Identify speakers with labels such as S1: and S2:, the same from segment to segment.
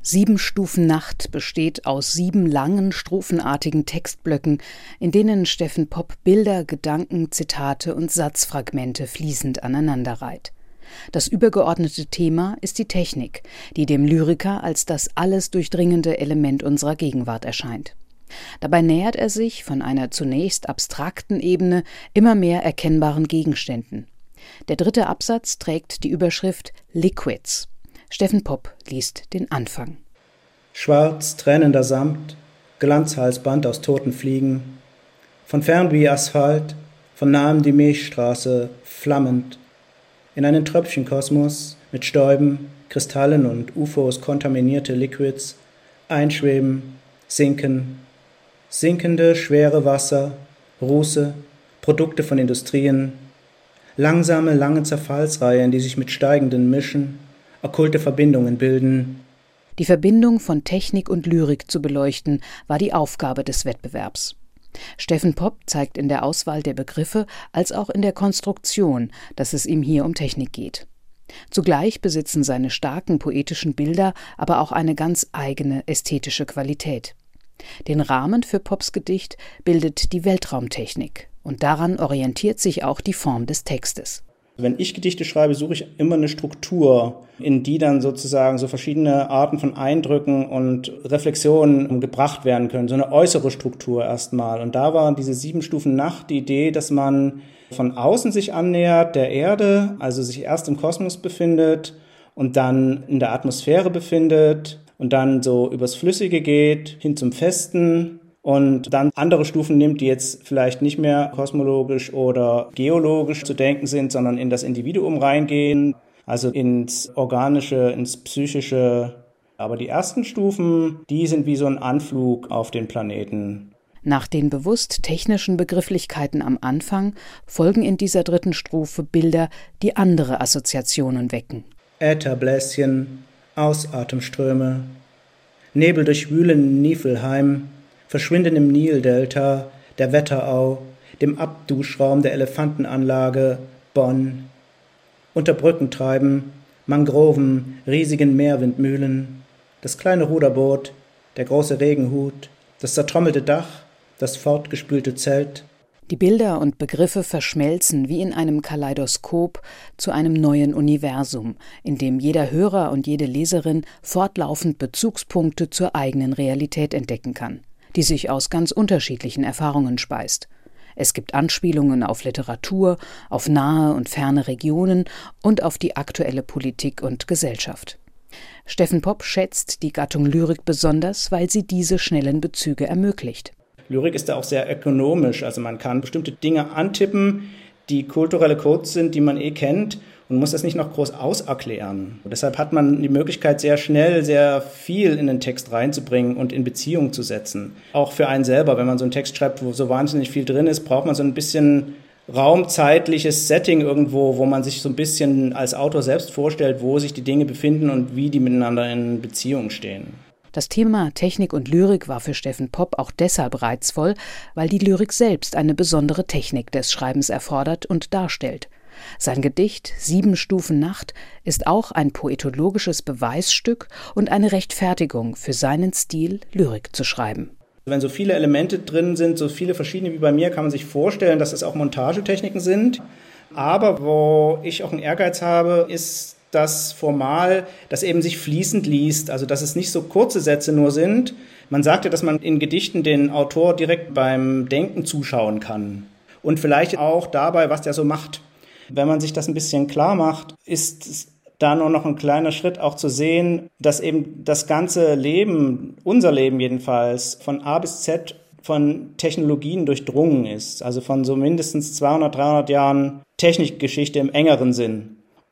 S1: 7 Stufen Nacht besteht aus 7 langen, strophenartigen Textblöcken, in denen Steffen Popp Bilder, Gedanken, Zitate und Satzfragmente fließend aneinanderreiht. Das übergeordnete Thema ist die Technik, die dem Lyriker als das alles durchdringende Element unserer Gegenwart erscheint. Dabei nähert er sich von einer zunächst abstrakten Ebene immer mehr erkennbaren Gegenständen. Der 3. Absatz trägt die Überschrift Liquids. Steffen Popp liest den Anfang.
S2: Schwarz, tränender Samt, Glanzhalsband aus toten Fliegen, von fern wie Asphalt, von nahem die Milchstraße, flammend, in einen Tröpfchenkosmos mit Stäuben, Kristallen und UFOs kontaminierte Liquids, einschweben, sinken, sinkende, schwere Wasser, Ruße, Produkte von Industrien, langsame, lange Zerfallsreihen, die sich mit steigenden mischen, okkulte Verbindungen bilden.
S1: Die Verbindung von Technik und Lyrik zu beleuchten, war die Aufgabe des Wettbewerbs. Steffen Popp zeigt in der Auswahl der Begriffe als auch in der Konstruktion, dass es ihm hier um Technik geht. Zugleich besitzen seine starken poetischen Bilder aber auch eine ganz eigene ästhetische Qualität. Den Rahmen für Popps Gedicht bildet die Weltraumtechnik, und daran orientiert sich auch die Form des Textes.
S2: Wenn ich Gedichte schreibe, suche ich immer eine Struktur, in die dann sozusagen so verschiedene Arten von Eindrücken und Reflexionen gebracht werden können. So eine äußere Struktur erstmal. Und da war diese 7 Stufen Nacht die Idee, dass man von außen sich annähert der Erde, also sich erst im Kosmos befindet und dann in der Atmosphäre befindet und dann so übers Flüssige geht, hin zum Festen. Und dann andere Stufen nimmt, die jetzt vielleicht nicht mehr kosmologisch oder geologisch zu denken sind, sondern in das Individuum reingehen, also ins Organische, ins Psychische. Aber die ersten Stufen, die sind wie so ein Anflug auf den Planeten.
S1: Nach den bewusst technischen Begrifflichkeiten am Anfang folgen in dieser 3. Strophe Bilder, die andere Assoziationen wecken.
S2: Ätherbläschen, Ausatemströme, Nebel durchwühlen Niflheim, verschwinden im Nildelta, der Wetterau, dem Abduschraum der Elefantenanlage, Bonn. Unter Brücken treiben, Mangroven, riesigen Meerwindmühlen, das kleine Ruderboot, der große Regenhut, das zertrommelte Dach, das fortgespülte Zelt.
S1: Die Bilder und Begriffe verschmelzen wie in einem Kaleidoskop zu einem neuen Universum, in dem jeder Hörer und jede Leserin fortlaufend Bezugspunkte zur eigenen Realität entdecken kann, die sich aus ganz unterschiedlichen Erfahrungen speist. Es gibt Anspielungen auf Literatur, auf nahe und ferne Regionen und auf die aktuelle Politik und Gesellschaft. Steffen Popp schätzt die Gattung Lyrik besonders, weil sie diese schnellen Bezüge ermöglicht.
S2: Lyrik ist da auch sehr ökonomisch, also man kann bestimmte Dinge antippen, die kulturelle Codes sind, die man kennt, und muss das nicht noch groß auserklären. Und deshalb hat man die Möglichkeit, sehr schnell sehr viel in den Text reinzubringen und in Beziehung zu setzen. Auch für einen selber, wenn man so einen Text schreibt, wo so wahnsinnig viel drin ist, braucht man so ein bisschen raumzeitliches Setting irgendwo, wo man sich so ein bisschen als Autor selbst vorstellt, wo sich die Dinge befinden und wie die miteinander in Beziehung stehen.
S1: Das Thema Technik und Lyrik war für Steffen Popp auch deshalb reizvoll, weil die Lyrik selbst eine besondere Technik des Schreibens erfordert und darstellt. Sein Gedicht 7 Stufen Nacht ist auch ein poetologisches Beweisstück und eine Rechtfertigung für seinen Stil, Lyrik zu schreiben.
S2: Wenn so viele Elemente drin sind, so viele verschiedene wie bei mir, kann man sich vorstellen, dass es auch Montagetechniken sind. Aber wo ich auch einen Ehrgeiz habe, ist das Formal, das eben sich fließend liest, also dass es nicht so kurze Sätze nur sind. Man sagt ja, dass man in Gedichten den Autor direkt beim Denken zuschauen kann und vielleicht auch dabei, was der so macht. Wenn man sich das ein bisschen klar macht, ist da nur noch ein kleiner Schritt auch zu sehen, dass eben das ganze Leben, unser Leben jedenfalls, von A bis Z von Technologien durchdrungen ist. Also von so mindestens 200, 300 Jahren Technikgeschichte im engeren Sinn.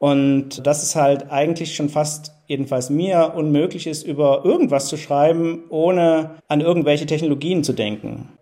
S2: Und dass es halt eigentlich schon fast, jedenfalls mir, unmöglich ist, über irgendwas zu schreiben, ohne an irgendwelche Technologien zu denken.